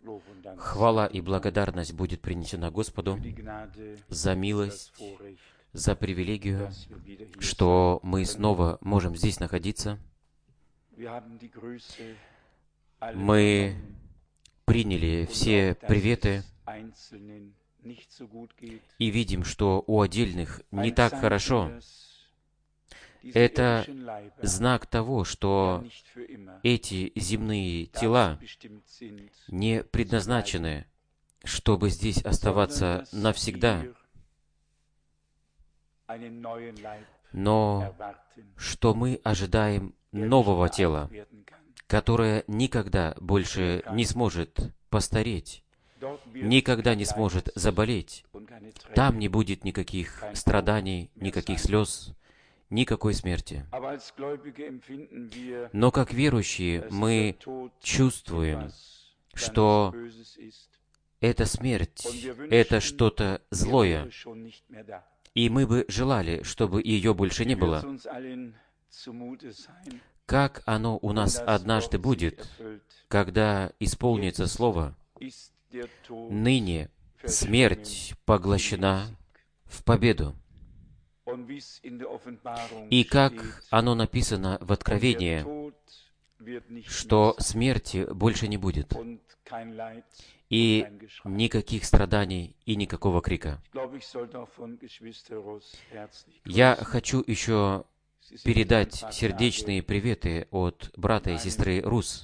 Хвала и благодарность будет принесена Господу за милость, за привилегию, что мы снова можем здесь находиться. Мы приняли все приветы и видим, что у отдельных не так хорошо. Это знак того, что эти земные тела не предназначены, чтобы здесь оставаться навсегда, но что мы ожидаем нового тела, которое никогда больше не сможет постареть, никогда не сможет заболеть. Там не будет никаких страданий, никаких слез, никакой смерти. Но как верующие мы чувствуем, что эта смерть, это что-то злое, и мы бы желали, чтобы ее больше не было. Как оно у нас однажды будет, когда исполнится Слово, ныне смерть поглощена в победу. И как оно написано в Откровении, что смерти больше не будет, и никаких страданий, и никакого крика. Я хочу еще передать сердечные приветы от брата и сестры Рус.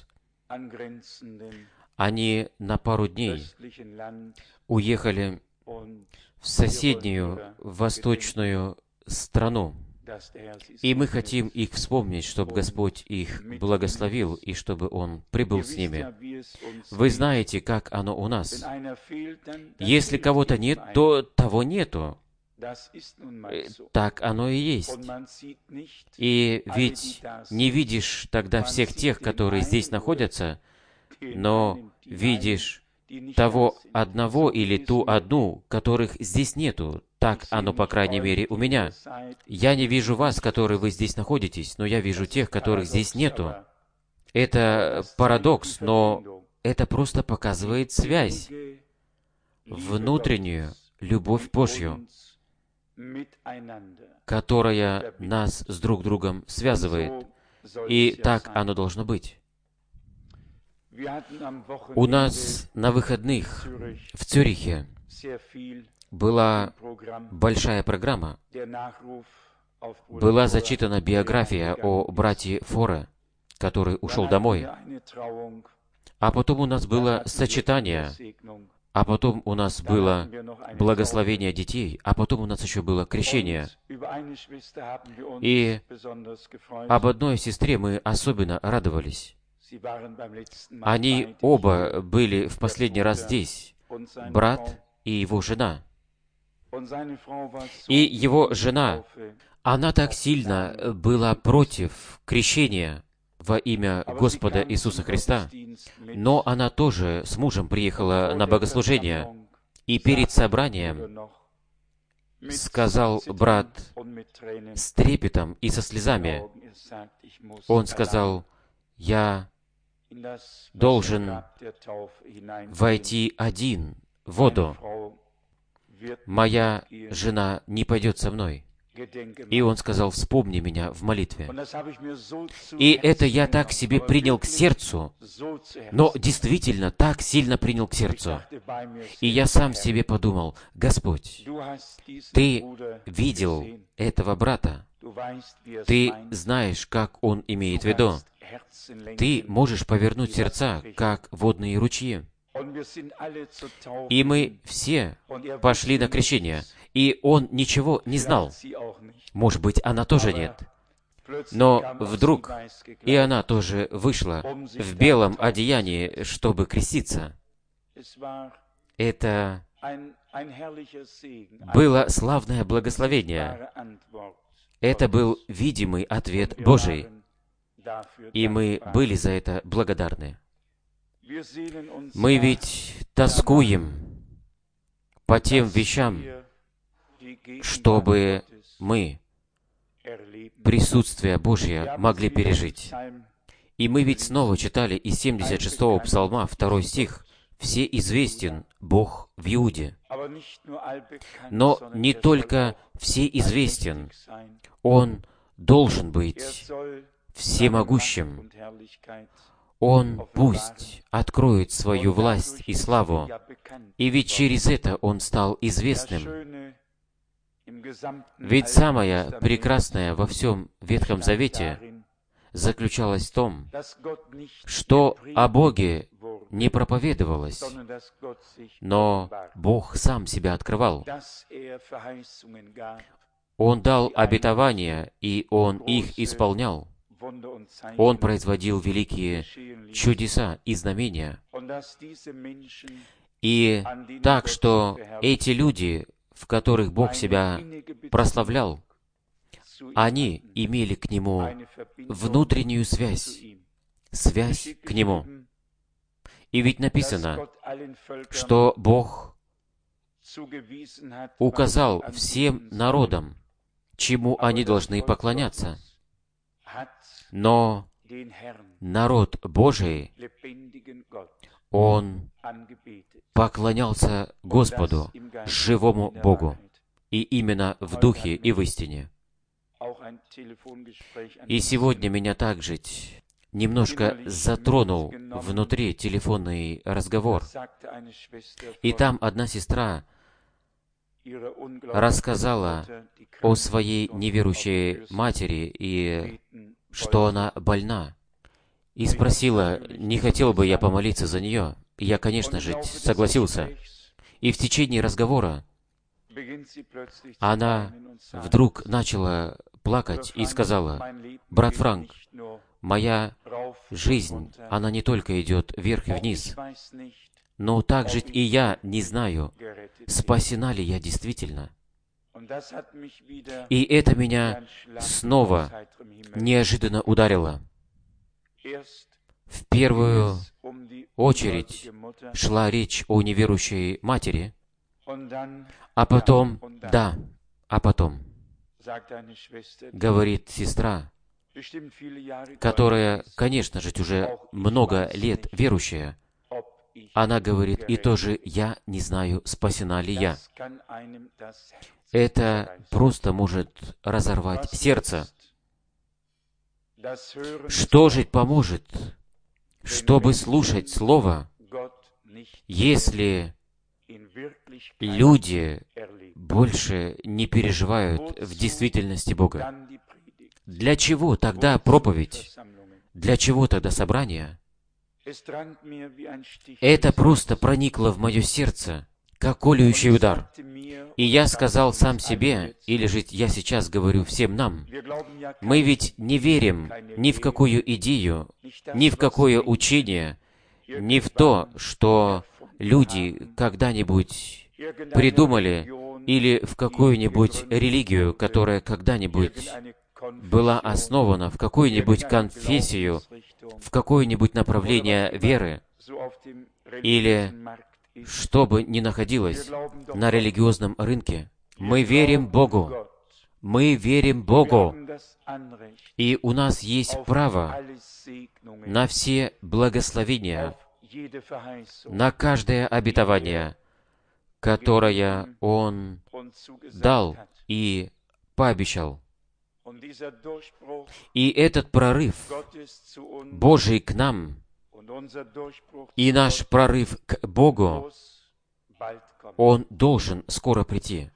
Они на пару дней уехали в соседнюю восточную страну. И мы хотим их вспомнить, чтобы Господь их благословил, и чтобы Он прибыл с ними. Вы знаете, как оно у нас. Если кого-то нет, то того нету. Так оно и есть. И ведь не видишь тогда всех тех, которые здесь находятся, но видишь того одного или ту одну, которых здесь нету. Так оно, по крайней мере, у меня. Я не вижу вас, которые вы здесь находитесь, но я вижу тех, которых здесь нету. Это парадокс, но это просто показывает связь, внутреннюю любовь Божью, которая нас с друг другом связывает. И так оно должно быть. У нас на выходных в Цюрихе была большая программа. Была зачитана биография о брате Форе, который ушел домой. А потом у нас было сочетание, а потом у нас было благословение детей, а потом у нас еще было крещение. И об одной сестре мы особенно радовались. Они оба были в последний раз здесь, брат и его жена. И его жена, она так сильно была против крещения во имя Господа Иисуса Христа, но она тоже с мужем приехала на богослужение, и перед собранием сказал брат с трепетом и со слезами, он сказал: «Я должен войти один в воду. Моя жена не пойдет со мной». И он сказал: «Вспомни меня в молитве». И это я так себе принял к сердцу, но действительно так сильно принял к сердцу. И я сам себе подумал: «Господь, Ты видел этого брата, Ты знаешь, как он имеет в виду. Ты можешь повернуть сердца, как водные ручьи». И мы все пошли на крещение, и он ничего не знал. Может быть, она тоже нет. Но вдруг и она тоже вышла в белом одеянии, чтобы креститься. Это было славное благословение. Это был видимый ответ Божий. И мы были за это благодарны. Мы ведь тоскуем по тем вещам, чтобы мы присутствие Божье могли пережить. И мы ведь снова читали из 76-го псалма, 2 стих, всеизвестен Бог в Иуде. Но не только всеизвестен, Он должен быть всемогущим. Он пусть откроет свою власть и славу, и ведь через это Он стал известным. Ведь самое прекрасное во всем Ветхом Завете заключалось в том, что о Боге не проповедовалось, но Бог сам себя открывал. Он дал обетования, и Он их исполнял. Он производил великие чудеса и знамения. И так, что эти люди, в которых Бог себя прославлял, они имели к Нему внутреннюю связь к Нему. И ведь написано, что Бог указал всем народам, чему они должны поклоняться. Но народ Божий, он поклонялся Господу, живому Богу, и именно в духе и в истине. И сегодня меня также немножко затронул внутри телефонный разговор. И там одна сестра рассказала о своей неверующей матери, и что она больна. И спросила, не хотел бы я помолиться за нее. И я, конечно же, согласился. И в течение разговора она вдруг начала плакать и сказала: «Брат Франк, моя жизнь, она не только идет вверх и вниз, но также и я не знаю, спасена ли я действительно». И это меня снова неожиданно ударило. В первую очередь шла речь о неверующей матери, а потом, говорит сестра, которая, конечно же, уже много лет верующая, она говорит, и тоже я не знаю, спасена ли я. Это просто может разорвать сердце. Что же поможет, чтобы слушать Слово, если люди больше не переживают в действительности Бога? Для чего тогда проповедь? Для чего тогда собрание? Это просто проникло в мое сердце, как колющий удар. И я сказал сам себе, или же я сейчас говорю всем нам, мы ведь не верим ни в какую идею, ни в какое учение, ни в то, что люди когда-нибудь придумали, или в какую-нибудь религию, которая когда-нибудь была основана в какую-нибудь конфессию, в какое-нибудь направление веры, или что бы ни находилось на религиозном рынке. Мы верим Богу. Мы верим Богу. И у нас есть право на все благословения, на каждое обетование, которое Он дал и пообещал. И этот прорыв Божий к нам, и наш прорыв к Богу, он должен скоро прийти.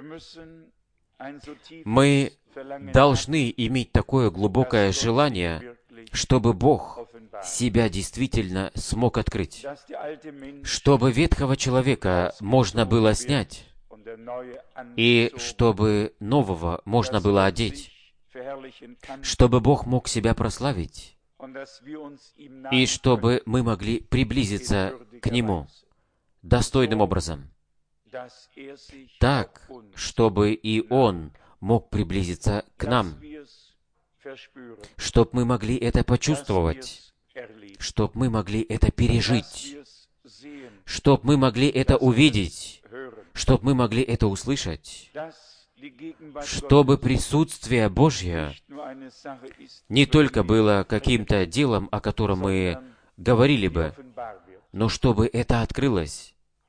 Мы должны иметь такое глубокое желание, чтобы Бог себя действительно смог открыть, чтобы ветхого человека можно было снять, и чтобы нового можно было одеть, чтобы Бог мог себя прославить, и чтобы мы могли приблизиться к Нему достойным образом, так, чтобы и Он мог приблизиться к нам, чтобы мы могли это почувствовать, чтобы мы могли это пережить, чтобы мы могли это увидеть, чтобы мы могли это услышать, чтобы присутствие Божье не только было каким-то делом, о котором мы говорили бы, Но чтобы это открылось,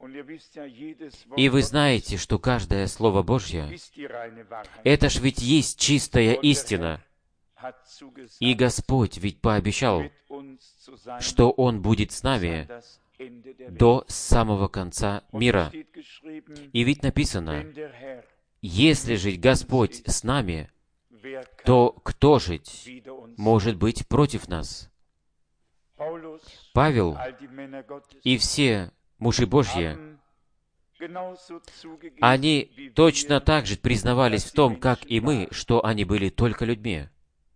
и вы знаете, что каждое Слово Божье, это ж ведь есть чистая истина. И Господь ведь пообещал, что Он будет с нами до самого конца мира. И ведь написано, если же Господь с нами, то кто же может быть против нас? Павел и все мужи Божьи, они точно так же признавались в том, как и мы, что они были только людьми.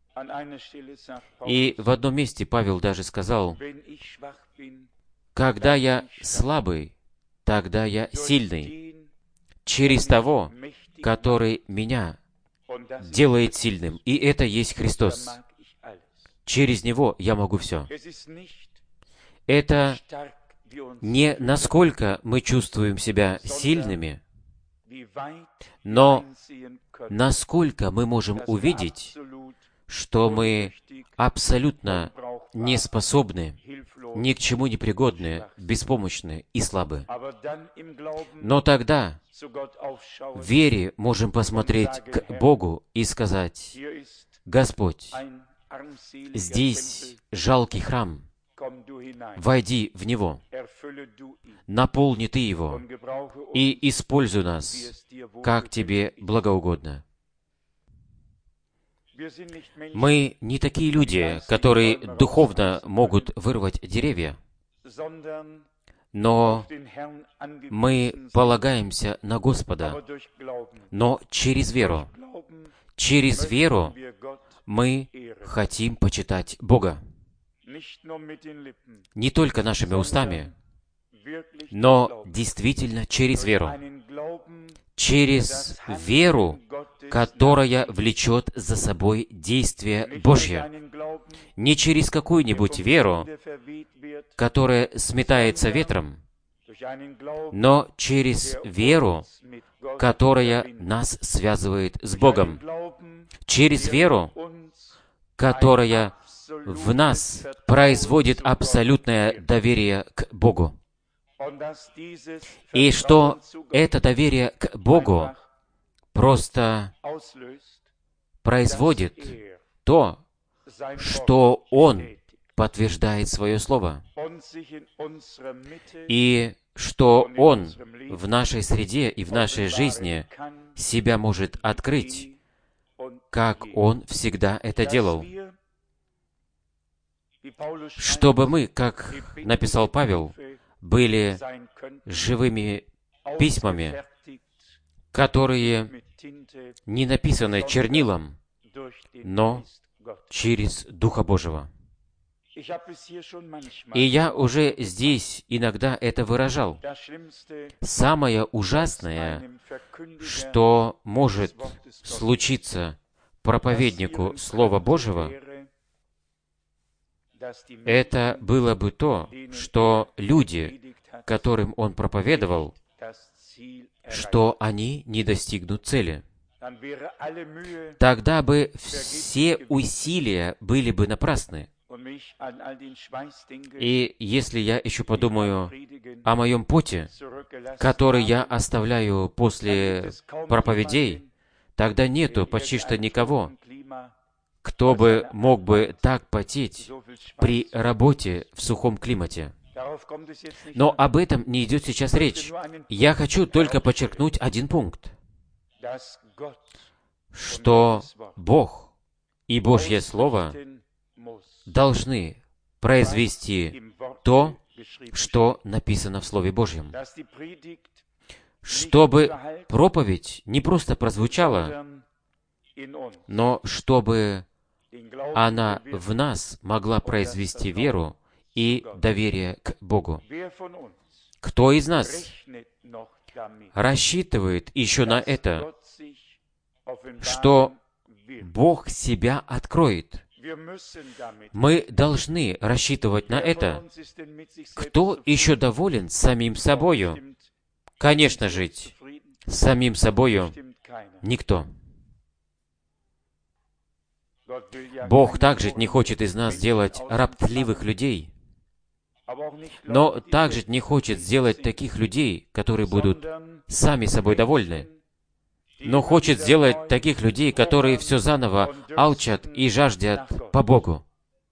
И в одном месте Павел даже сказал, «Когда я слабый, тогда я сильный, через того, который меня делает сильным, и это есть Христос. Через Него я могу все». Это не насколько мы чувствуем себя сильными, но насколько мы можем увидеть, что мы абсолютно не способны, ни к чему не пригодны, беспомощны и слабы. Но тогда в вере можем посмотреть к Богу и сказать, «Господь, здесь жалкий храм, войди в него, наполни Ты его и используй нас, как Тебе благоугодно». Мы не такие люди, которые духовно могут вырвать деревья, но мы полагаемся на Господа, но через веру. Через веру мы хотим почитать Бога. Не только нашими устами, но действительно через веру. Через веру, которая влечет за собой действие Божье. Не через какую-нибудь веру, которая сметается ветром, но через веру, которая нас связывает с Богом. Через веру, которая в нас производит абсолютное доверие к Богу. И что это доверие к Богу просто производит то, что Он подтверждает свое Слово, и что Он в нашей среде и в нашей жизни себя может открыть, как Он всегда это делал. Чтобы мы, как написал Павел, были живыми письмами, которые не написаны чернилом, но через Духа Божьего. И я уже здесь иногда это выражал. Самое ужасное, что может случиться проповеднику Слова Божьего, это было бы то, что люди, которым он проповедовал, что они не достигнут цели. Тогда бы все усилия были бы напрасны. И если я еще подумаю о моем поте, который я оставляю после проповедей, тогда нету почти что никого, кто бы мог бы так потеть при работе в сухом климате. Но об этом не идет сейчас речь. Я хочу только подчеркнуть один пункт, что Бог и Божье Слово должны произвести то, что написано в Слове Божьем. Чтобы проповедь не просто прозвучала, но чтобы она в нас могла произвести веру и доверие к Богу. Кто из нас рассчитывает еще на это, что Бог себя откроет? Мы должны рассчитывать на это. Кто еще доволен самим собою? Конечно же, самим собою никто. Бог также не хочет из нас делать роптливых людей, но также не хочет сделать таких людей, которые будут сами собой довольны, но хочет сделать таких людей, которые все заново алчат и жаждят по Богу.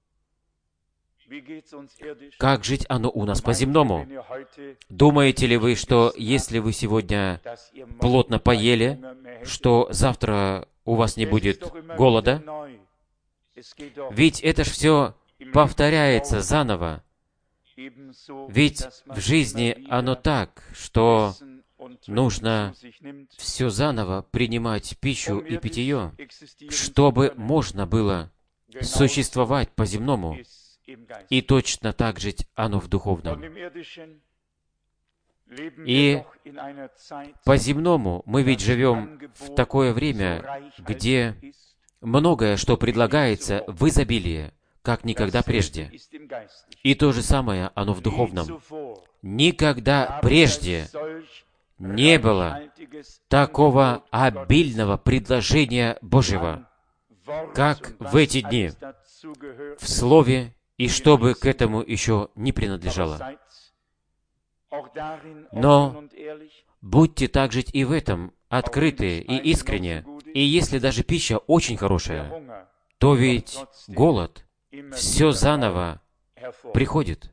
Как жить оно у нас по-земному? Думаете ли вы, что если вы сегодня плотно поели, что завтра у вас не будет голода? Ведь это ж все повторяется заново. Ведь в жизни оно так, что нужно все заново принимать пищу и питье, чтобы можно было существовать по-земному. И точно так жить оно в духовном. И по-земному мы ведь живем в такое время, где многое, что предлагается в изобилии, как никогда прежде. И то же самое оно в духовном. Никогда прежде не было такого обильного предложения Божьего, как в эти дни, в Слове, и что бы к этому еще не принадлежало. Но будьте также и в этом открыты и искренне. И если даже пища очень хорошая, то ведь голод все заново приходит.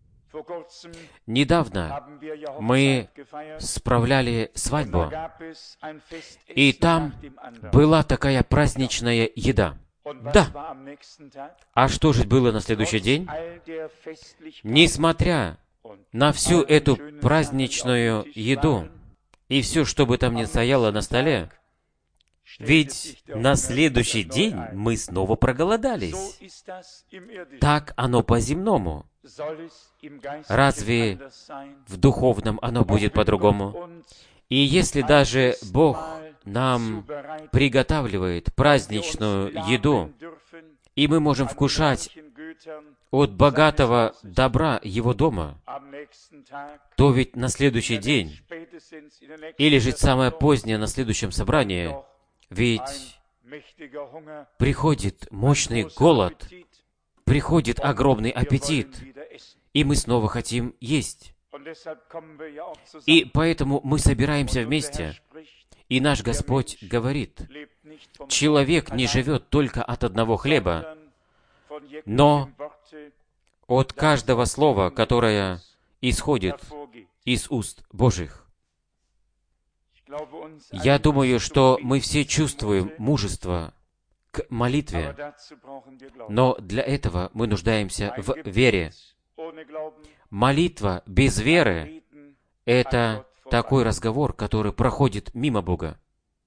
Недавно мы справляли свадьбу, и там была такая праздничная еда. Да. А что же было на следующий день? Несмотря на всю эту праздничную еду и все, что бы там ни стояло на столе, ведь на следующий день мы снова проголодались. Так оно по-земному. Разве в духовном оно будет по-другому? И если даже Бог нам приготавливает праздничную еду, и мы можем вкушать от богатого добра Его дома, то ведь на следующий день, или же самое позднее на следующем собрании, ведь приходит мощный голод, приходит огромный аппетит, и мы снова хотим есть. И поэтому мы собираемся вместе, и наш Господь говорит, человек не живет только от одного хлеба, но от каждого слова, которое исходит из уст Божьих. Я думаю, что мы все чувствуем мужество к молитве, но для этого мы нуждаемся в вере. Молитва без веры — это такой разговор, который проходит мимо Бога.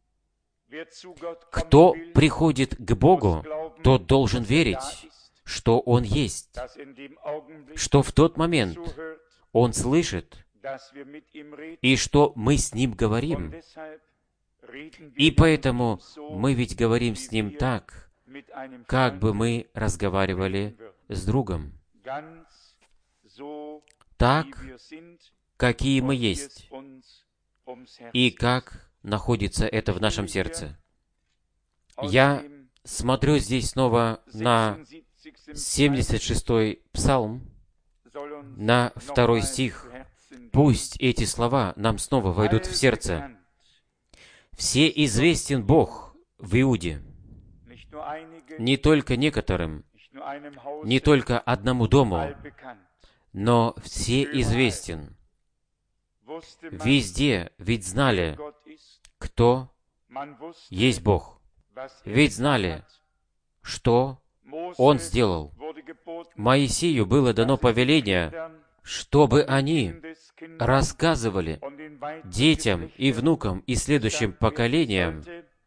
Кто приходит к Богу, тот должен верить, что Он есть, что в тот момент Он слышит, и что мы с Ним говорим. И поэтому мы ведь говорим с Ним так, как бы мы разговаривали с другом. Так, какие мы есть, и как находится это в нашем сердце. Я смотрю здесь снова на 76-й псалм, на 2 стих. Пусть эти слова нам снова войдут в сердце. «Все известен Бог в Иуде, не только некоторым, не только одному дому, но все известен. Везде ведь знали, кто есть Бог. Ведь знали, что Он сделал. Моисею было дано повеление, чтобы они рассказывали детям и внукам и следующим поколениям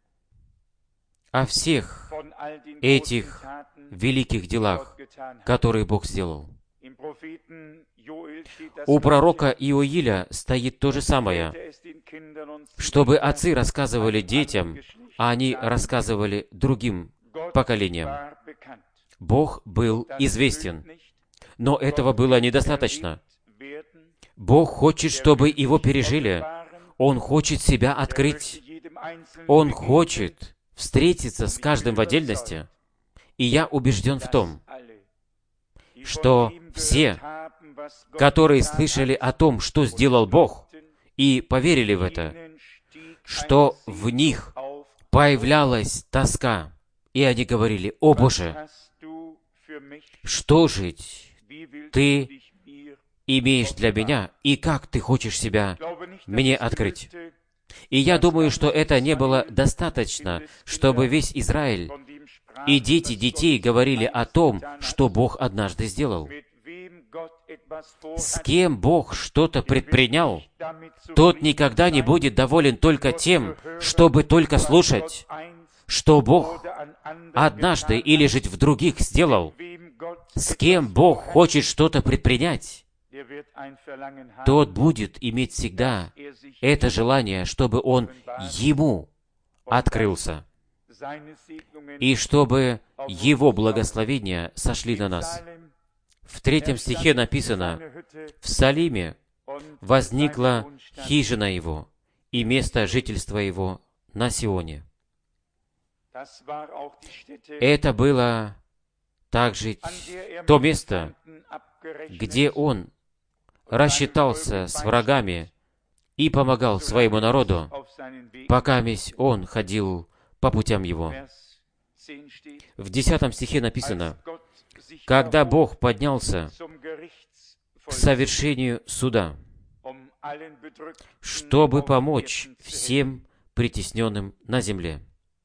о всех этих великих делах, которые Бог сделал. У пророка Иоиля стоит то же самое, чтобы отцы рассказывали детям, а они рассказывали другим поколениям. Бог был известен, но этого было недостаточно. Бог хочет, чтобы Его пережили. Он хочет себя открыть. Он хочет встретиться с каждым в отдельности. И я убежден в том, что все, которые слышали о том, что сделал Бог, и поверили в это, что в них появлялась тоска, и они говорили: «О Боже, что же Ты имеешь для меня, и как Ты хочешь себя мне открыть?» И я думаю, что это не было достаточно, чтобы весь Израиль и дети детей говорили о том, что Бог однажды сделал. С кем Бог что-то предпринял, тот никогда не будет доволен только тем, чтобы только слушать, что Бог однажды или же в других сделал. С кем Бог хочет что-то предпринять, тот будет иметь всегда это желание, чтобы Он Ему открылся, и чтобы Его благословения сошли на нас. В 3 стихе написано: «В Салиме возникла хижина Его и место жительства Его на Сионе». Это было также то место, где Он рассчитался с врагами и помогал своему народу, пока Он ходил по путям Его. В 10 стихе написано: «Когда Бог поднялся к совершению суда, чтобы помочь всем притесненным на земле».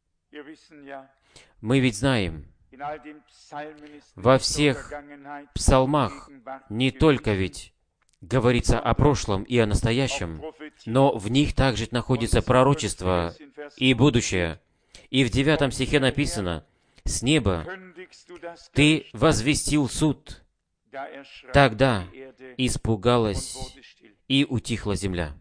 Мы ведь знаем, во всех псалмах не только ведь говорится о прошлом и о настоящем, но в них также находится пророчество и будущее. И в 9 стихе написано: «С неба Ты возвестил суд, тогда испугалась и утихла земля».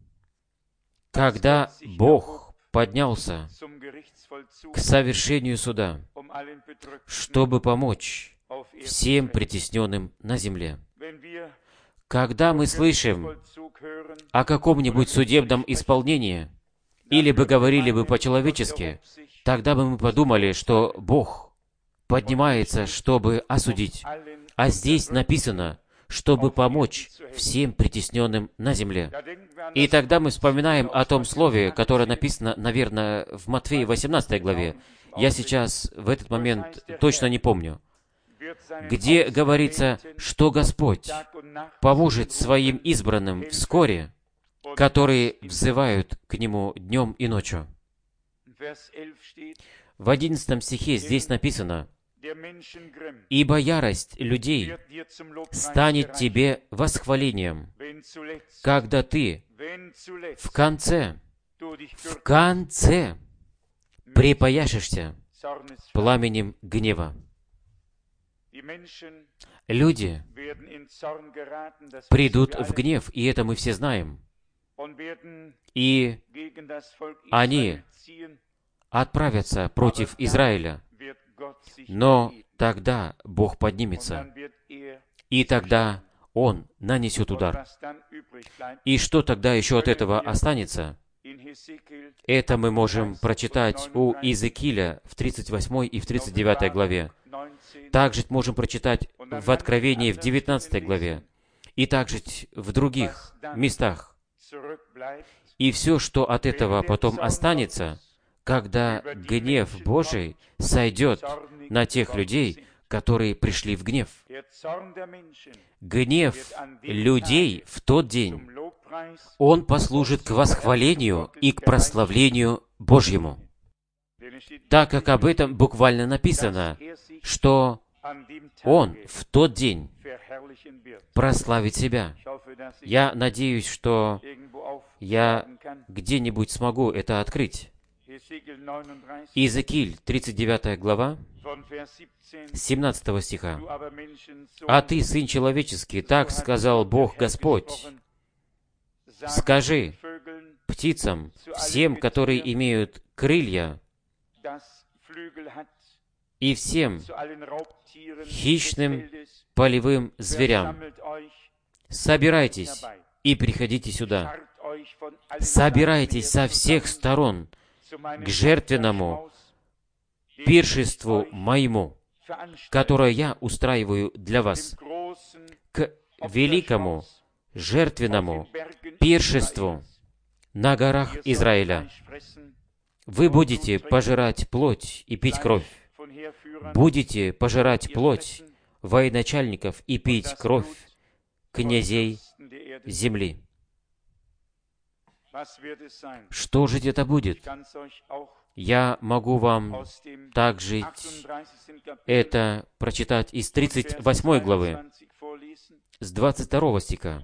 Когда Бог поднялся к совершению суда, чтобы помочь всем притесненным на земле. Когда мы слышим о каком-нибудь судебном исполнении, или бы говорили бы по-человечески, тогда бы мы подумали, что Бог поднимается, чтобы осудить. А здесь написано, чтобы помочь всем притесненным на земле. И тогда мы вспоминаем о том слове, которое написано, наверное, в Матфея 18 главе. Я сейчас в этот момент точно не помню, где говорится, что Господь поможет своим избранным вскоре, которые взывают к Нему днем и ночью. В 11 стихе здесь написано: «Ибо ярость людей станет тебе восхвалением, когда ты в конце припояшешься пламенем гнева». Люди придут в гнев, и это мы все знаем. И они отправятся против Израиля. Но тогда Бог поднимется, и тогда Он нанесет удар. И что тогда еще от этого останется? Это мы можем прочитать у Иезекииля в 38 и в 39 главе. Также можем прочитать в Откровении в 19 главе. И также в других местах. И все, что от этого потом останется, когда гнев Божий сойдет на тех людей, которые пришли в гнев. Гнев людей в тот день, он послужит к восхвалению и к прославлению Божьему. Так как об этом буквально написано, что Он в тот день прославит себя. Я надеюсь, что я где-нибудь смогу это открыть. Иезекииль, 39 глава, 17 стиха. «А ты, сын человеческий, так сказал Бог Господь, скажи птицам, всем, которые имеют крылья, и всем хищным полевым зверям, собирайтесь и приходите сюда. Собирайтесь со всех сторон к жертвенному пиршеству моему, которое я устраиваю для вас, к великому жертвенному пиршеству на горах Израиля. Вы будете пожирать плоть и пить кровь. Будете пожирать плоть военачальников и пить кровь князей земли. Что же это будет? Я могу вам также это прочитать из 38 главы, с 22 стиха.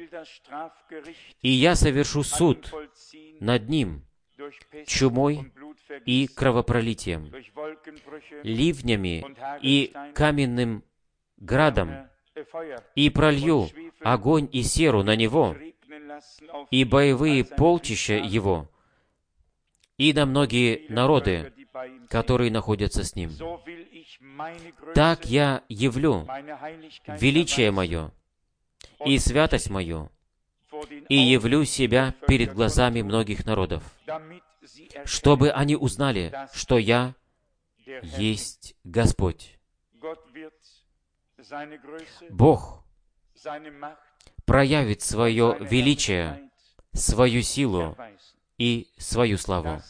«И я совершу суд над ним чумой и кровопролитием, ливнями и каменным градом, и пролью огонь и серу на него, и боевые полчища его, и на многие народы, которые находятся с ним. Так я явлю величие мое и святость мою, и явлю себя перед глазами многих народов, чтобы они узнали, что я есть Господь». Бог проявит свое величие, свою силу и свою славу.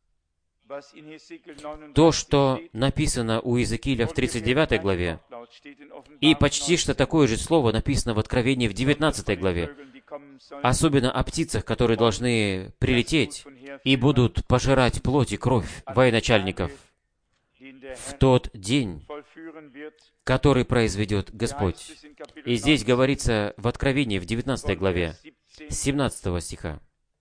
То, что написано у Иезекииля в 39 главе, и почти что такое же слово написано в Откровении в 19 главе, особенно о птицах, которые должны прилететь и будут пожирать плоть и кровь военачальников в тот день, который произведет Господь. И здесь говорится в Откровении в 19 главе, 17 стиха.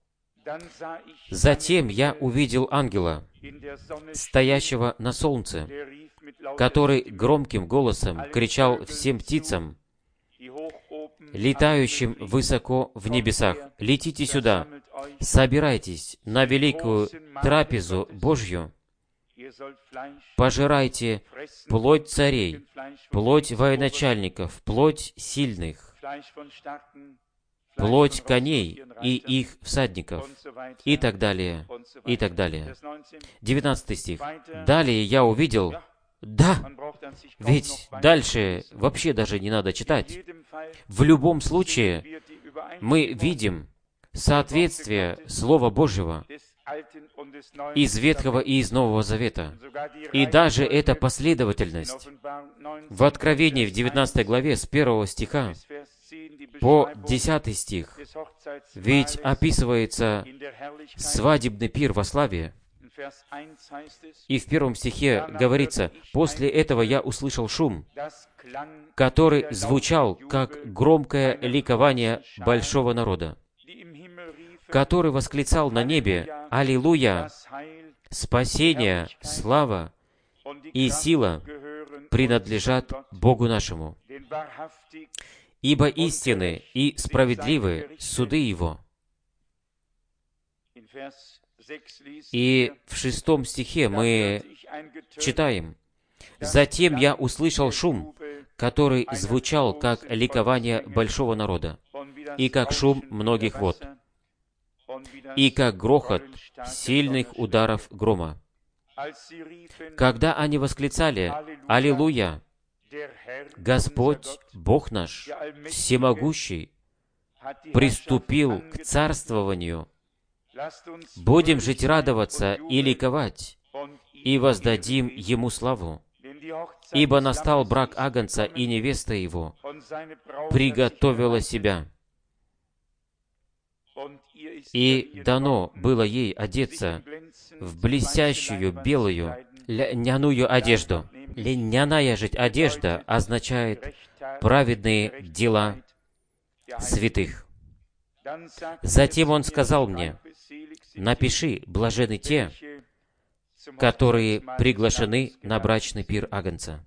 «Затем я увидел ангела, стоящего на солнце, который громким голосом кричал всем птицам, летающим высоко в небесах: летите сюда, собирайтесь на великую трапезу Божью, пожирайте плоть царей, плоть военачальников, плоть сильных, плоть коней и их всадников, и так далее, и так далее». 19 стих. «Далее я увидел...» Да, ведь дальше вообще даже не надо читать. В любом случае, мы видим соответствие Слова Божьего из Ветхого и из Нового Завета. И даже эта последовательность в Откровении в 19 главе с 1 стиха по 10 стих, ведь описывается свадебный пир во славе. И в 1 стихе говорится: «После этого я услышал шум, который звучал, как громкое ликование большого народа, который восклицал на небе: Аллилуйя! Спасение, слава и сила принадлежат Богу нашему, ибо истинны и справедливы суды Его». И в 6 стихе мы читаем: «Затем я услышал шум, который звучал, как ликование большого народа, и как шум многих вод, и как грохот сильных ударов грома. Когда они восклицали: Аллилуйя! Господь, Бог наш, всемогущий, приступил к царствованию. Будем жить радоваться и ликовать, и воздадим Ему славу. Ибо настал брак Агнца, и невеста Его приготовила себя. И дано было ей одеться в блестящую белую льняную одежду». Льняная же одежда означает праведные дела святых. «Затем он сказал мне: напиши, блаженны те, которые приглашены на брачный пир Агнца».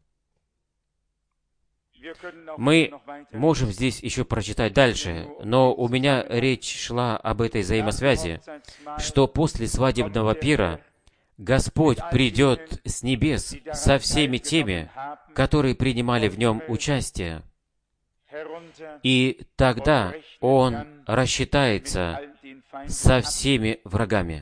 Мы можем здесь еще прочитать дальше, но у меня речь шла об этой взаимосвязи, что после свадебного пира Господь придет с небес со всеми теми, которые принимали в нем участие, и тогда Он рассчитается со всеми врагами.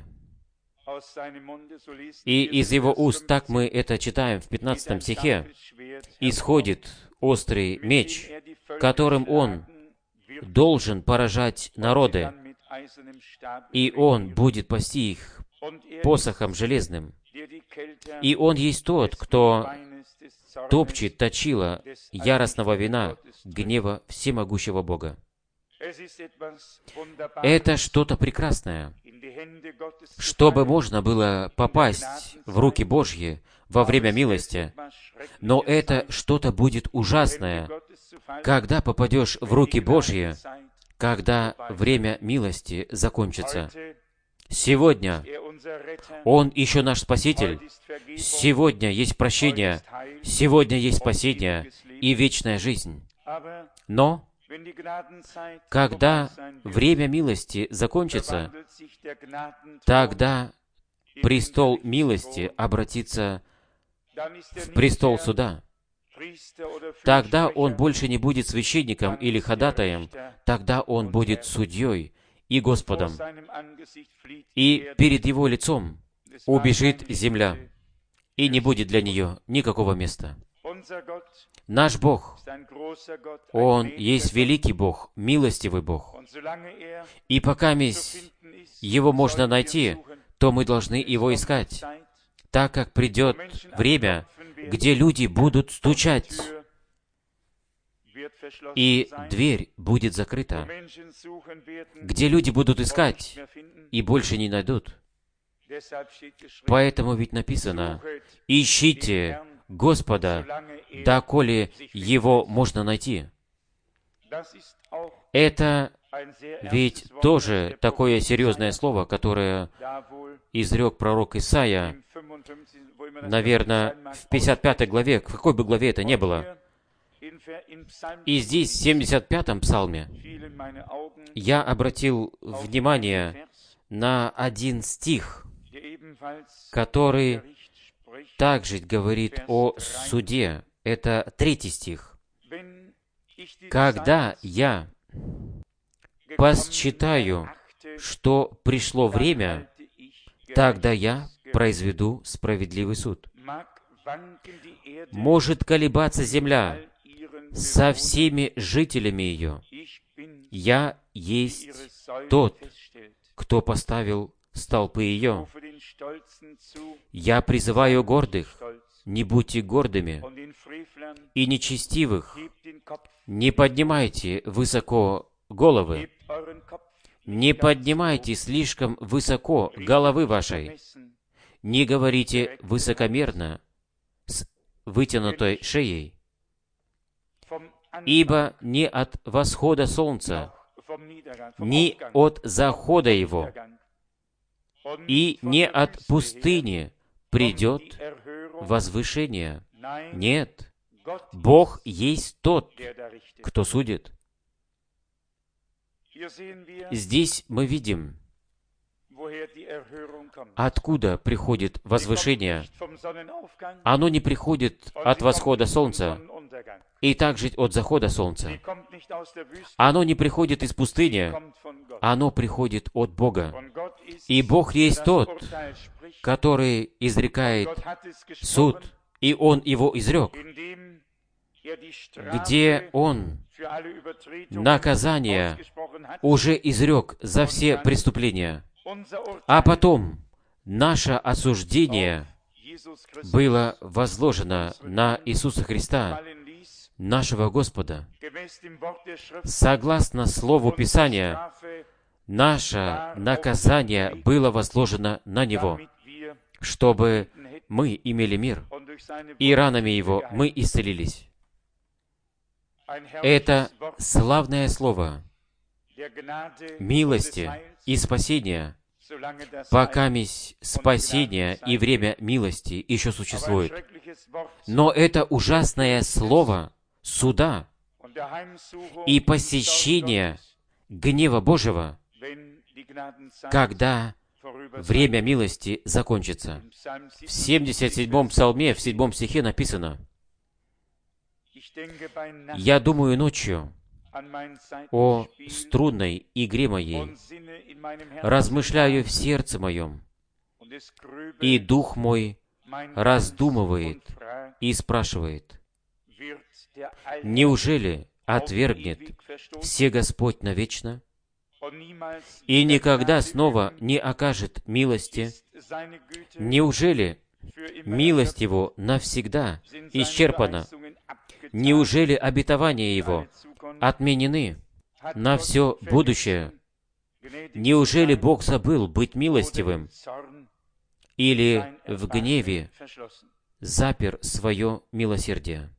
И из Его уст, так мы это читаем в 15 стихе, исходит острый меч, которым Он должен поражать народы, и Он будет пасти их посохом железным. И Он есть тот, кто топчет точила яростного вина гнева всемогущего Бога. Это что-то прекрасное, чтобы можно было попасть в руки Божьи во время милости, но это что-то будет ужасное, когда попадешь в руки Божьи, когда время милости закончится. Сегодня Он еще наш Спаситель. Сегодня есть прощение. Сегодня есть спасение и вечная жизнь. Но когда время милости закончится, тогда престол милости обратится в престол суда. Тогда он больше не будет священником или ходатаем, тогда он будет судьей и Господом. И перед Его лицом убежит земля, и не будет для нее никакого места. Наш Бог, Он есть великий Бог, милостивый Бог. И пока Его можно найти, то мы должны Его искать, так как придет время, где люди будут стучать, и дверь будет закрыта, где люди будут искать и больше не найдут. Поэтому ведь написано: «Ищите Господа, доколе Его можно найти». Это ведь тоже такое серьезное слово, которое изрек пророк Исаия, наверное, в 55 главе, в какой бы главе это ни было. И здесь, в 75-м псалме, я обратил внимание на один стих, который также говорит о суде. Это 3 стих. «Когда я посчитаю, что пришло время, тогда я произведу справедливый суд. Может колебаться земля со всеми жителями ее. Я есть тот, кто поставил столпы ее. Я призываю гордых, не будьте гордыми, и нечестивых, не поднимайте высоко головы, не поднимайте слишком высоко головы вашей, не говорите высокомерно с вытянутой шеей, ибо ни от восхода солнца, ни от захода его, и не от пустыни придет возвышение. Нет, Бог есть тот, кто судит». Здесь мы видим, откуда приходит возвышение. Оно не приходит от восхода солнца, и также от захода солнца. Оно не приходит из пустыни, оно приходит от Бога. И Бог есть тот, который изрекает суд, и Он его изрек, где Он наказание уже изрек за все преступления. А потом наше осуждение было возложено на Иисуса Христа, нашего Господа. Согласно Слову Писания, наше наказание было возложено на Него, чтобы мы имели мир, и ранами Его мы исцелились. Это славное слово милости и спасения, пока спасение и время милости еще существует. Но это ужасное слово суда и посещения гнева Божьего, когда время милости закончится. В 77-м псалме, в 7 стихе написано: «Я думаю ночью о струнной игре моей, размышляю в сердце моем, и дух мой раздумывает и спрашивает: Неужели отвергнет все Господь навечно и никогда снова не окажет милости? Неужели милость Его навсегда исчерпана? Неужели обетования Его отменены на все будущее? Неужели Бог забыл быть милостивым или в гневе запер свое милосердие?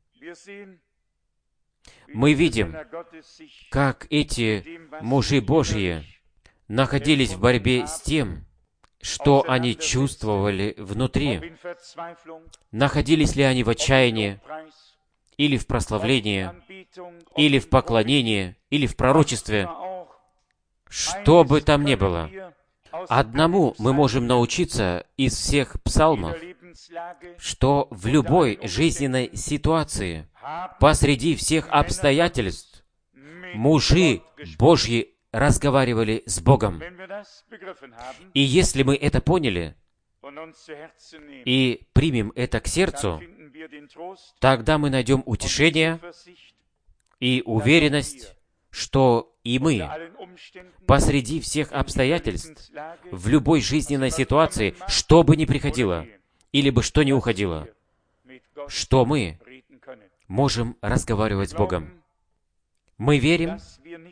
Мы видим, как эти мужи Божьи находились в борьбе с тем, что они чувствовали внутри. Находились ли они в отчаянии, или в прославлении, или в поклонении, или в пророчестве? Что бы там ни было, одному мы можем научиться из всех псалмов, что в любой жизненной ситуации, посреди всех обстоятельств, мужи Божьи разговаривали с Богом. И если мы это поняли и примем это к сердцу, тогда мы найдем утешение и уверенность, что и мы посреди всех обстоятельств, в любой жизненной ситуации, что бы ни приходило, или бы что ни уходило, что мы можем разговаривать с Богом. Мы верим,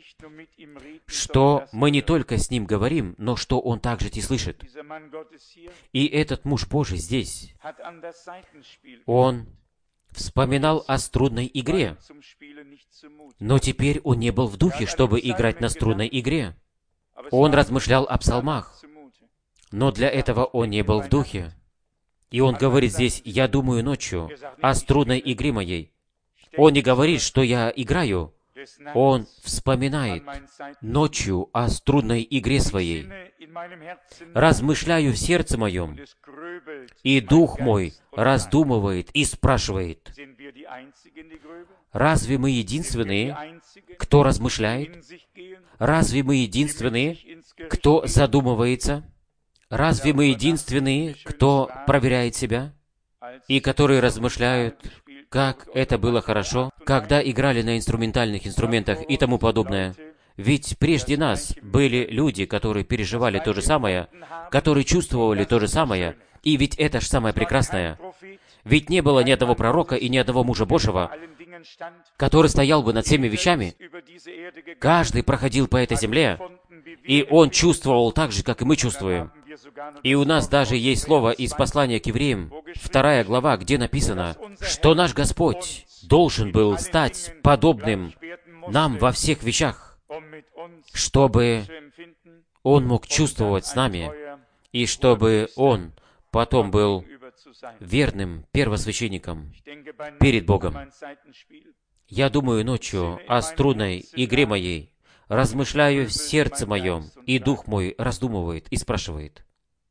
что мы не только с Ним говорим, но что Он также и слышит. И этот муж Божий здесь, он вспоминал о струнной игре, но теперь он не был в духе, чтобы играть на струнной игре. Он размышлял о псалмах, но для этого он не был в духе. И он говорит здесь: «Я думаю ночью о струнной игре моей». Он не говорит, что я играю. Он вспоминает ночью о струнной игре своей. «Размышляю в сердце моем, и дух мой раздумывает и спрашивает». Разве мы единственные, кто размышляет? Разве мы единственные, кто задумывается? Разве мы единственные, кто проверяет себя и которые размышляют, как это было хорошо, когда играли на инструментальных инструментах и тому подобное? Ведь прежде нас были люди, которые переживали то же самое, которые чувствовали то же самое, и ведь это же самое прекрасное. Ведь не было ни одного пророка и ни одного мужа Божьего, который стоял бы над всеми вещами. Каждый проходил по этой земле, и он чувствовал так же, как и мы чувствуем. И у нас даже есть слово из послания к евреям, 2 глава, где написано, что наш Господь должен был стать подобным нам во всех вещах, чтобы Он мог чувствовать с нами, и чтобы Он потом был верным первосвященником перед Богом. Я думаю ночью о струнной игре моей, размышляю в сердце моем, и дух мой раздумывает и спрашивает: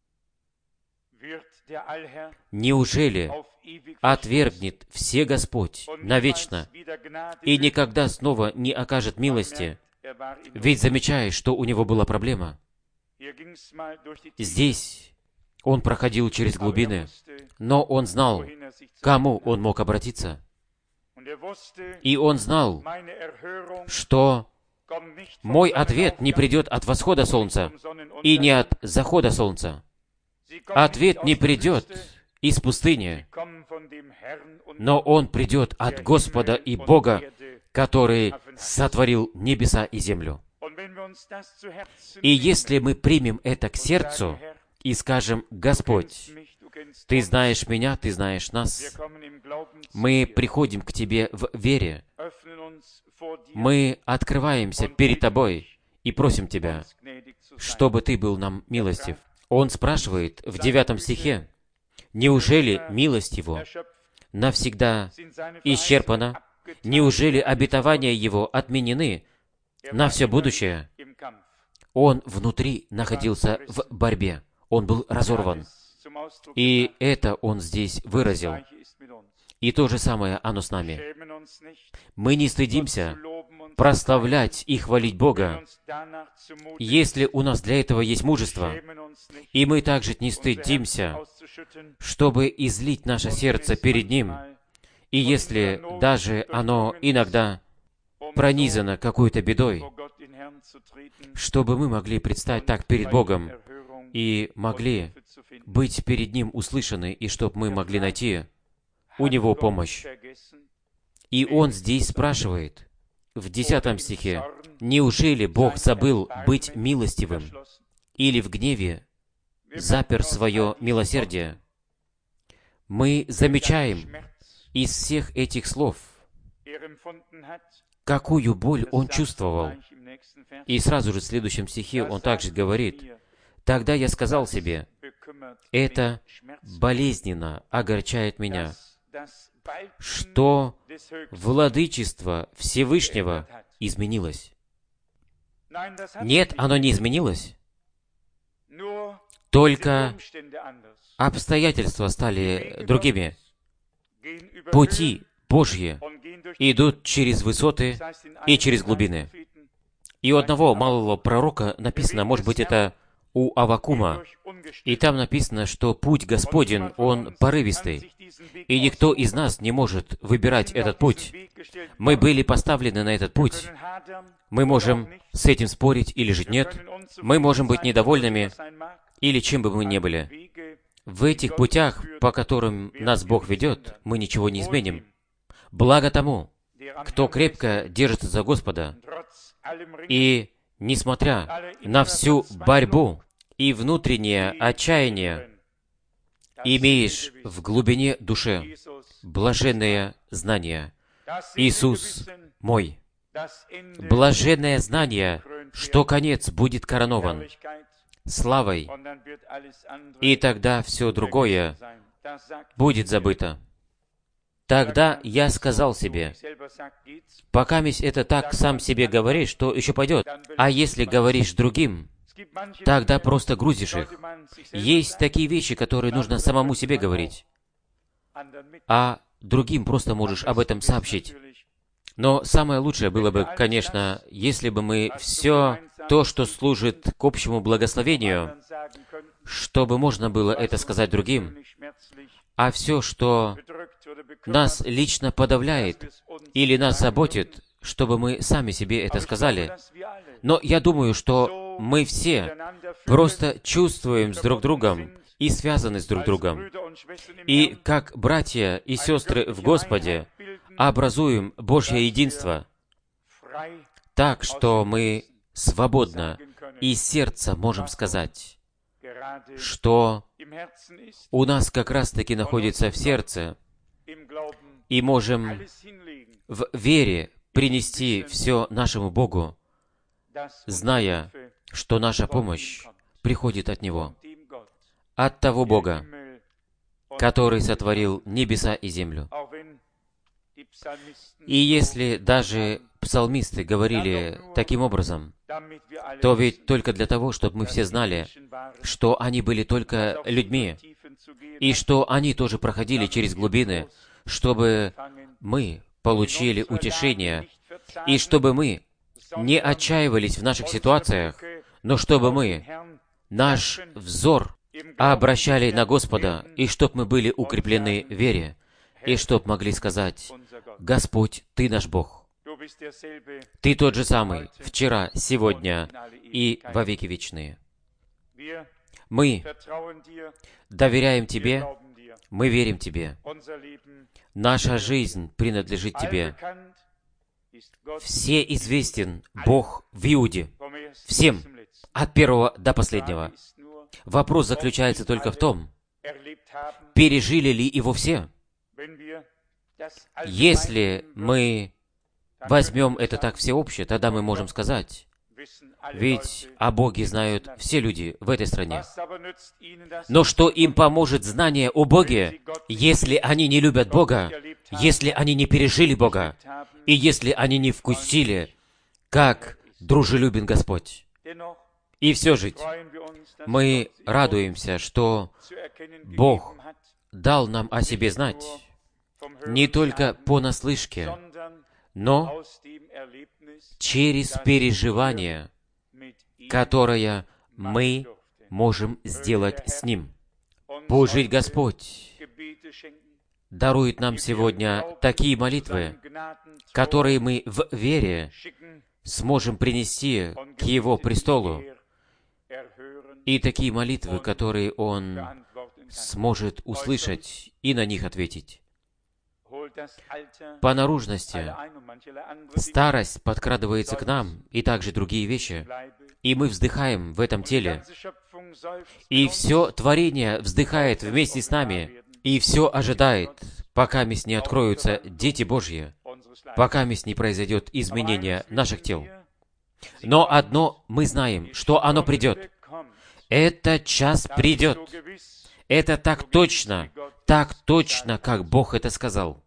неужели отвергнет все Господь навечно и никогда снова не окажет милости? Ведь замечаешь, что у него была проблема. Здесь он проходил через глубины, но он знал, к кому он мог обратиться. И он знал, что мой ответ не придет от восхода солнца и не от захода солнца. Ответ не придет из пустыни, но он придет от Господа и Бога, который сотворил небеса и землю. И если мы примем это к сердцу и скажем: «Господь, Ты знаешь меня, Ты знаешь нас», мы приходим к Тебе в вере, мы открываемся перед Тобой и просим Тебя, чтобы Ты был нам милостив. Он спрашивает в 9 стихе: «Неужели милость Его навсегда исчерпана? Неужели обетования Его отменены на все будущее?» Он внутри находился в борьбе. Он был разорван. И это он здесь выразил. И то же самое оно с нами. Мы не стыдимся прославлять и хвалить Бога, если у нас для этого есть мужество. И мы также не стыдимся, чтобы излить наше сердце перед Ним И если даже оно иногда пронизано какой-то бедой, чтобы мы могли предстать так перед Богом и могли быть перед Ним услышаны, и чтобы мы могли найти у Него помощь. И Он здесь спрашивает, в 10 стихе, «Неужели Бог забыл быть милостивым или в гневе запер свое милосердие?» Мы замечаем из всех этих слов, какую боль Он чувствовал. И сразу же в следующем стихе Он также говорит, «Тогда я сказал себе, это болезненно огорчает меня, что владычество Всевышнего изменилось». Нет, оно не изменилось. Только обстоятельства стали другими. Пути Божьи идут через высоты и через глубины. И у одного малого пророка написано, может быть, это у Аввакума, и там написано, что путь Господень, он порывистый, и никто из нас не может выбирать этот путь. Мы были поставлены на этот путь. Мы можем с этим спорить или же нет. Мы можем быть недовольными, или чем бы мы ни были. В этих путях, по которым нас Бог ведет, мы ничего не изменим. Благо тому, кто крепко держится за Господа, и, несмотря на всю борьбу и внутреннее отчаяние, имеешь в глубине души блаженное знание. Иисус мой. Блаженное знание, что конец будет коронован славой, и тогда все другое будет забыто. Тогда я сказал себе, пока это так сам себе говоришь, что еще пойдет. А если говоришь другим, тогда просто грузишь их. Есть такие вещи, которые нужно самому себе говорить, а другим просто можешь об этом сообщить. Но самое лучшее было бы, конечно, если бы мы все то, что служит к общему благословению, чтобы можно было это сказать другим, а все, что нас лично подавляет или нас заботит, чтобы мы сами себе это сказали. Но я думаю, что мы все просто чувствуем с друг другом и связаны с друг другом. И как братья и сестры в Господе образуем Божье единство, так что мы свободно из сердца можем сказать, что у нас как раз-таки находится в сердце, и можем в вере принести все нашему Богу, зная, что наша помощь приходит от Него, от того Бога, который сотворил небеса и землю. И если даже псалмисты говорили таким образом, то ведь только для того, чтобы мы все знали, что они были только людьми, и что они тоже проходили через глубины, чтобы мы получили утешение, и чтобы мы не отчаивались в наших ситуациях, но чтобы мы наш взор обращали на Господа, и чтобы мы были укреплены в вере, и чтоб могли сказать, «Господь, Ты наш Бог. Ты тот же самый, вчера, сегодня и во веки вечные». Мы доверяем Тебе, мы верим Тебе. Наша жизнь принадлежит Тебе. Все известен Бог в Иуде. Всем, от первого до последнего. Вопрос заключается только в том, пережили ли его все? Если мы возьмем это так всеобще, тогда мы можем сказать, ведь о Боге знают все люди в этой стране. Но что им поможет знание о Боге, если они не любят Бога, если они не пережили Бога, и если они не вкусили, как дружелюбен Господь? И все же мы радуемся, что Бог дал нам о себе знать, не только понаслышке, но через переживание, которое мы можем сделать с Ним. Пусть Господь дарует нам сегодня такие молитвы, которые мы в вере сможем принести к Его престолу, и такие молитвы, которые Он сможет услышать и на них ответить. По наружности старость подкрадывается к нам, и также другие вещи, и мы вздыхаем в этом теле, и все творение вздыхает вместе с нами, и все ожидает, пока не откроются дети Божьи, пока не произойдет изменение наших тел. Но одно мы знаем, что оно придет. Этот час придет. Это так точно, как Бог это сказал.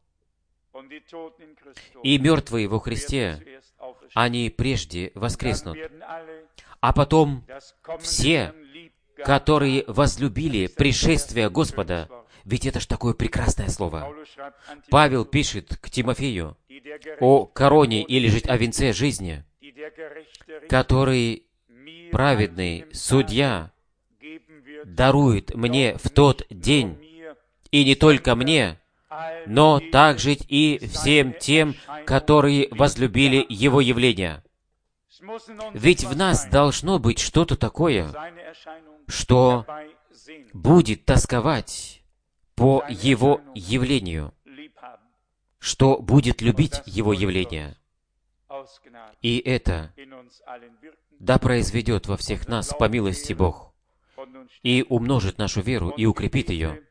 И мертвые во Христе, они прежде воскреснут. А потом все, которые возлюбили пришествие Господа, ведь это ж такое прекрасное слово. Павел пишет к Тимофею о короне или же о венце жизни, который праведный судья дарует мне в тот день, и не только мне, но также и всем тем, которые возлюбили Его явление. Ведь в нас должно быть что-то такое, что будет тосковать по Его явлению, что будет любить Его явление. И это да произведет во всех нас по милости Бог, и умножит нашу веру, и укрепит ее.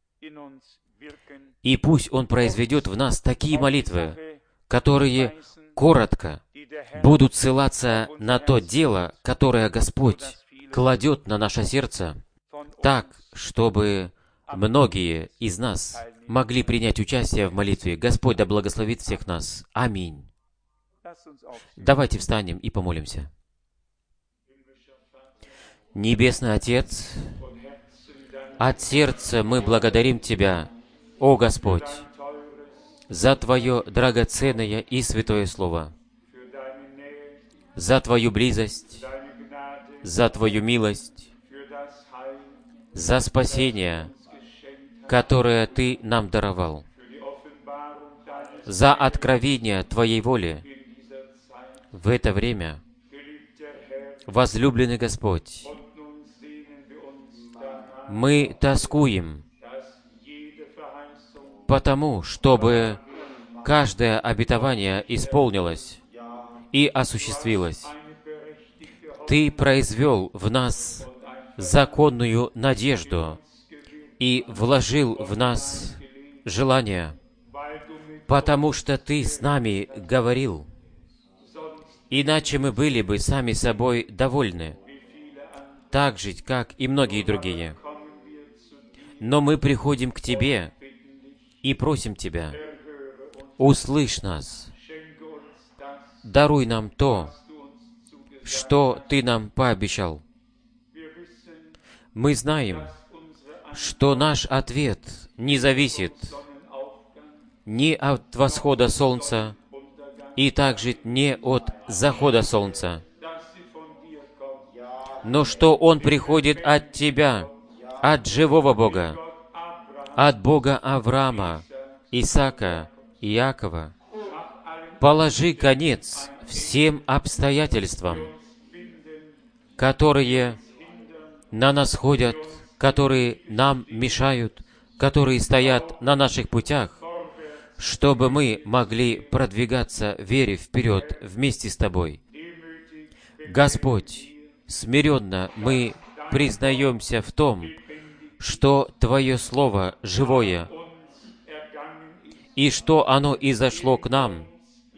И пусть Он произведет в нас такие молитвы, которые коротко будут ссылаться на то дело, которое Господь кладет на наше сердце, так, чтобы многие из нас могли принять участие в молитве. Господь да благословит всех нас. Аминь. Давайте встанем и помолимся. Небесный Отец, от сердца мы благодарим Тебя, о Господь, за Твое драгоценное и святое Слово, за Твою близость, за Твою милость, за спасение, которое Ты нам даровал, за откровение Твоей воли в это время. Возлюбленный Господь, мы тоскуем, потому, чтобы каждое обетование исполнилось и осуществилось. Ты произвел в нас законную надежду и вложил в нас желание, потому что Ты с нами говорил, иначе мы были бы сами собой довольны, так же, как и многие другие. Но мы приходим к Тебе и просим Тебя, услышь нас, даруй нам то, что Ты нам пообещал. Мы знаем, что наш ответ не зависит ни от восхода солнца, и также не от захода солнца, но что он приходит от Тебя, от живого Бога, от Бога Авраама, Исаака и Иакова. Положи конец всем обстоятельствам, которые на нас ходят, которые нам мешают, которые стоят на наших путях, чтобы мы могли продвигаться в вере вперед вместе с Тобой. Господь, смиренно мы признаемся в том, что Твое Слово живое, и что оно изошло к нам,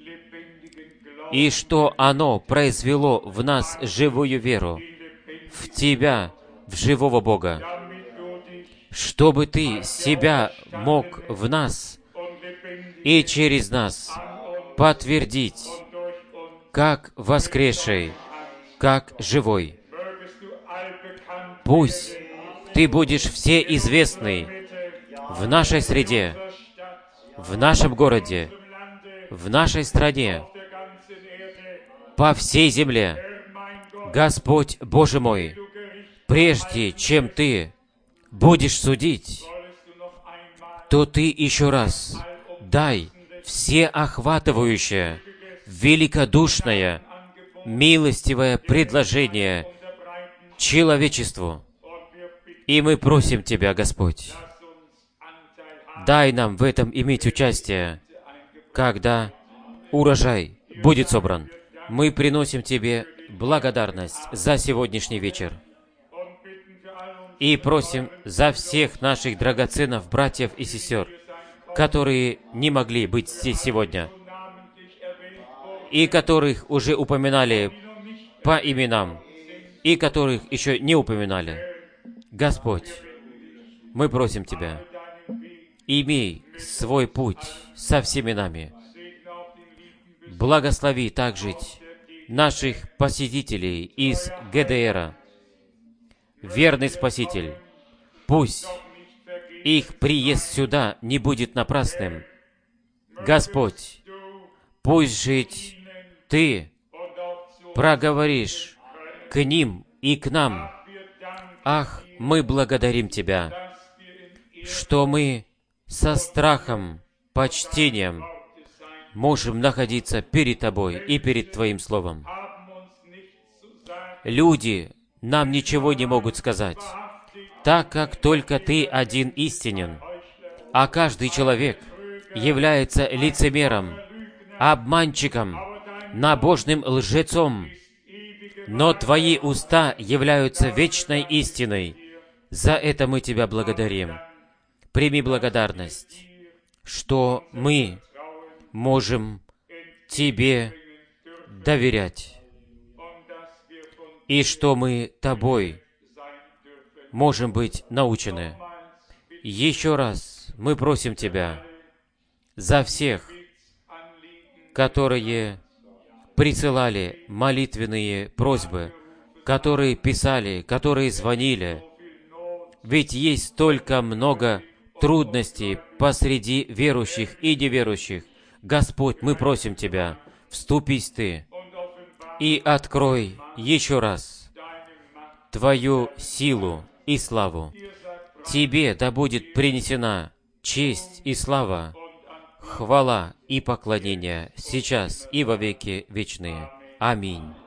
и что оно произвело в нас живую веру, в Тебя, в живого Бога, чтобы Ты себя мог в нас и через нас подтвердить, как воскресший, как живой. Пусть Ты будешь всеизвестный в нашей среде, в нашем городе, в нашей стране, по всей земле. Господь Боже мой, прежде чем Ты будешь судить, то Ты еще раз дай всеохватывающее, великодушное, милостивое предложение человечеству. И мы просим Тебя, Господь, дай нам в этом иметь участие, когда урожай будет собран. Мы приносим Тебе благодарность за сегодняшний вечер и просим за всех наших драгоценных братьев и сестер, которые не могли быть здесь сегодня, и которых уже упоминали по именам, и которых еще не упоминали. Господь, мы просим Тебя, имей свой путь со всеми нами. Благослови также наших посетителей из ГДР. Верный Спаситель, пусть их приезд сюда не будет напрасным. Господь, пусть жить Ты проговоришь к ним и к нам. Ах, мы благодарим Тебя, что мы со страхом, почтением можем находиться перед Тобой и перед Твоим Словом. Люди нам ничего не могут сказать, так как только Ты один истинен, а каждый человек является лицемером, обманщиком, набожным лжецом. Но Твои уста являются вечной истиной. За это мы Тебя благодарим. Прими благодарность, что мы можем Тебе доверять, и что мы Тобой можем быть научены. Еще раз мы просим Тебя за всех, которые присылали молитвенные просьбы, которые писали, которые звонили. Ведь есть столько много трудностей посреди верующих и неверующих. Господь, мы просим Тебя, вступись Ты и открой еще раз Твою силу и славу. Тебе да будет принесена честь и слава, хвала и поклонение сейчас и во веки вечные. Аминь.